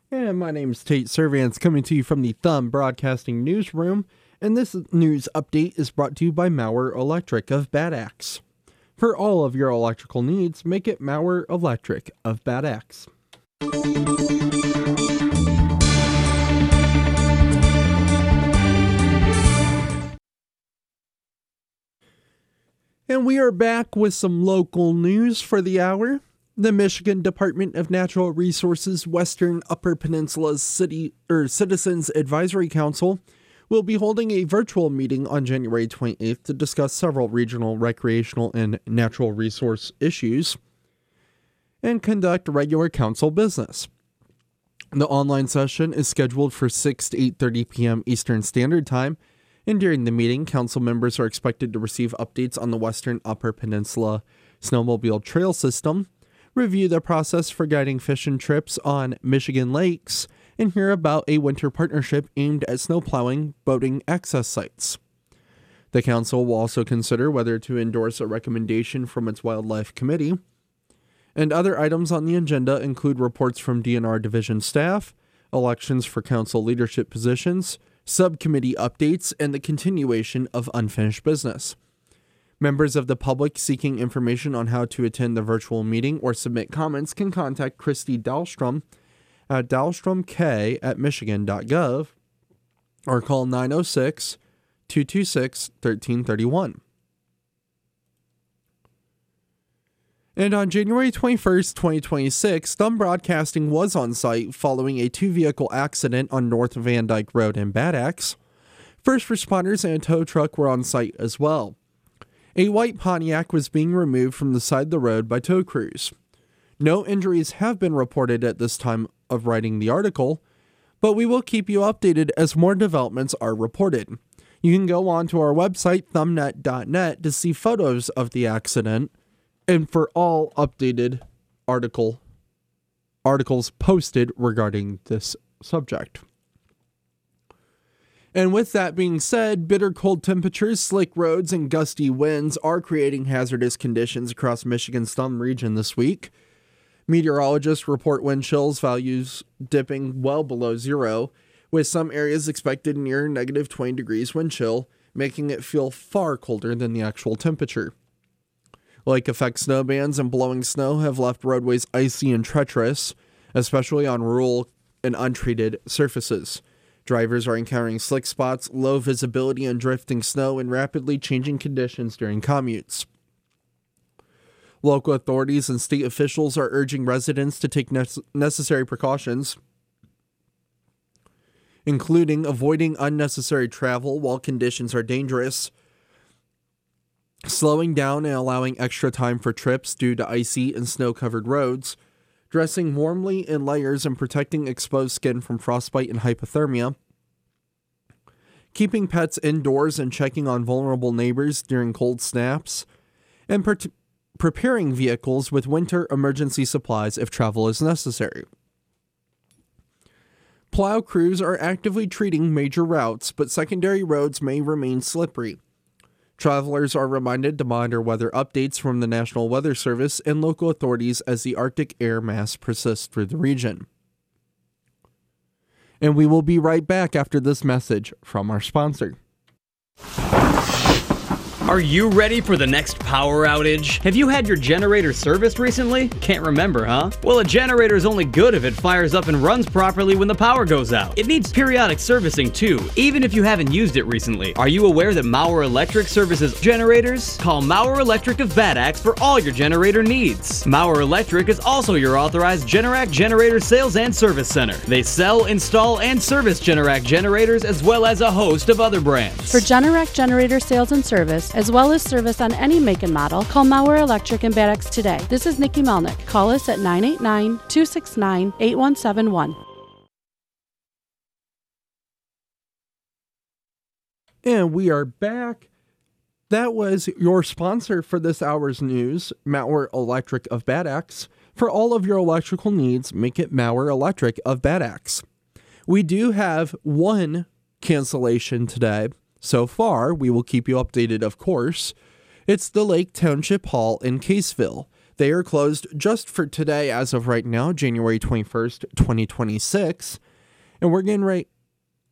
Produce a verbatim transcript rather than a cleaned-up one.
And my name is Tate Servants, coming to you from the Thumb Broadcasting Newsroom, and this news update is brought to you by Mauer Electric of Bad Axe. For all of your electrical needs, make it Mauer Electric of Bad Axe. And we are back with some local news for the hour. The Michigan Department of Natural Resources Western Upper Peninsula's City or Citizens Advisory Council will be holding a virtual meeting on January twenty-eighth to discuss several regional, recreational, and natural resource issues and conduct regular council business. The online session is scheduled for six to eight thirty p.m. Eastern Standard Time, and during the meeting, council members are expected to receive updates on the Western Upper Peninsula Snowmobile Trail System, review the process for guiding fishing trips on Michigan lakes, and hear about a winter partnership aimed at snowplowing boating access sites. The council will also consider whether to endorse a recommendation from its wildlife committee. And other items on the agenda include reports from D N R division staff, elections for council leadership positions, subcommittee updates, and the continuation of unfinished business. Members of the public seeking information on how to attend the virtual meeting or submit comments can contact Christy Dahlstrom at dahlstromk at michigan dot gov or call nine oh six, two two six, one three three one. And on January twenty-first, twenty twenty-six, Thumb Broadcasting was on site following a two-vehicle accident on North Van Dyke Road in Bad Axe. First responders and a tow truck were on site as well. A white Pontiac was being removed from the side of the road by tow crews. No injuries have been reported at this time of writing the article, but we will keep you updated as more developments are reported. You can go on to our website, thumbnet dot net, to see photos of the accident and for all updated article articles posted regarding this subject. And with that being said, bitter cold temperatures, slick roads, and gusty winds are creating hazardous conditions across Michigan's Thumb region this week. Meteorologists report wind chills values dipping well below zero, with some areas expected near negative twenty degrees wind chill, making it feel far colder than the actual temperature. Lake effect snow bands and blowing snow have left roadways icy and treacherous, especially on rural and untreated surfaces. Drivers are encountering slick spots, low visibility, and drifting snow in rapidly changing conditions during commutes. Local authorities and state officials are urging residents to take ne- necessary precautions, including avoiding unnecessary travel while conditions are dangerous, slowing down and allowing extra time for trips due to icy and snow-covered roads, dressing warmly in layers and protecting exposed skin from frostbite and hypothermia, keeping pets indoors and checking on vulnerable neighbors during cold snaps, and pre- preparing vehicles with winter emergency supplies if travel is necessary. Plow crews are actively treating major routes, but secondary roads may remain slippery. Travelers are reminded to monitor weather updates from the National Weather Service and local authorities as the Arctic air mass persists through the region. And we will be right back after this message from our sponsor. Are you ready for the next power outage? Have you had your generator serviced recently? Can't remember, huh? Well, a generator is only good if it fires up and runs properly when the power goes out. It needs periodic servicing too, even if you haven't used it recently. Are you aware that Mauer Electric services generators? Call Mauer Electric of Bad Axe for all your generator needs. Mauer Electric is also your authorized Generac generator sales and service center. They sell, install, and service Generac generators as well as a host of other brands. For Generac generator sales and service, as well as service on any make and model, call Mauer Electric in Bad Axe today. This is Nikki Melnick. Call us at nine eight nine, two six nine, eight one seven one. And we are back. That was your sponsor for this hour's news, Mauer Electric of Bad Axe. For all of your electrical needs, make it Mauer Electric of Bad Axe. We do have one cancellation today. So far, we will keep you updated, of course. It's the Lake Township Hall in Caseville. They are closed just for today as of right now, January twenty-first, twenty twenty-six. And we're getting right